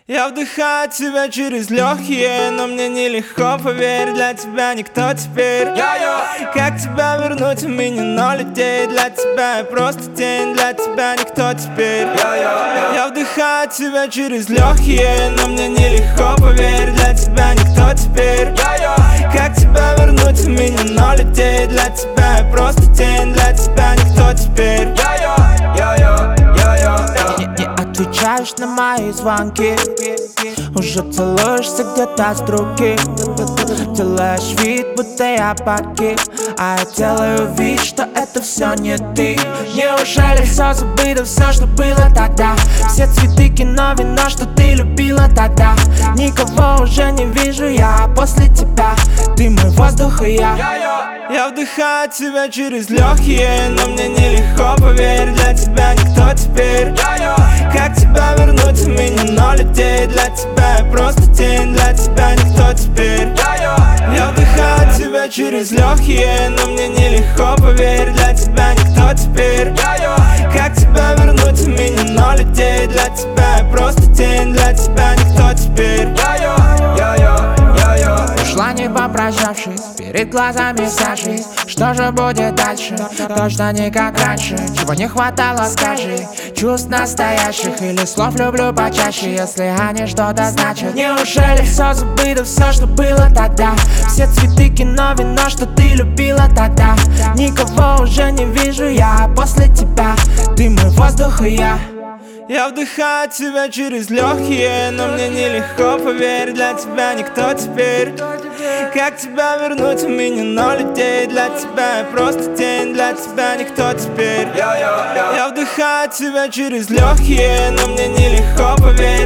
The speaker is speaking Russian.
Я вдыхаю тебя через легкие, но мне нелегко, поверь, для тебя никто теперь. Как тебя вернуть, у меня ноль идей. Для тебя я просто тень, для тебя никто теперь. Я вдыхаю тебя через легкие, но мне нелегко, поверь, для тебя никто теперь. Как тебя вернуть, у меня ноль идей. Для тебя я просто тень, для тебя никто теперь. Не отвечаешь на мои звонки, уже целуешься где-то с другим. Делаешь вид, будто я погиб, а я делаю вид, что это все не ты. Неужели все забыто, все, что было тогда? Все цветы, кино, вино, что ты любила тогда. Никого уже не вижу я после тебя. Ты мой воздух и я. Я вдыхаю тебя через легкие, но мне нелегко, поверь, для тебя никто теперь. Как тебя вернуть, у меня ноль идей. Для тебя я просто тень, для тебя никто теперь. Я вдыхаю тебя через легкие, но мне нелегко, поверь, для тебя никто теперь. Как тебя вернуть, у меня ноль идей. Для тебя я просто тень, для тебя никто теперь. Ушла не попрощавшись, перед глазами вся жизнь. Что же будет дальше? Точно не как раньше. Чего не хватало, скажи. Чувств настоящих или слов люблю почаще, если они что-то значат. Неужели все забыто, все, что было тогда? Все цветы, кино, вино, что ты любила тогда. Никого уже не вижу я после тебя. Ты мой воздух и я. Я вдыхаю тебя через легкие, но мне нелегко, поверь, для тебя никто теперь. Как тебя вернуть, у меня ноль идей. Для тебя я просто тень, для тебя никто теперь. Я вдыхаю тебя через легкие, но мне нелегко, поверь.